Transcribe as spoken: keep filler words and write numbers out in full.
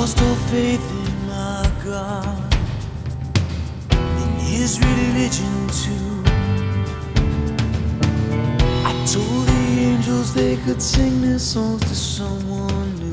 lost all faith in my God, in His religion too. I told the angels they could sing their songs to someone new.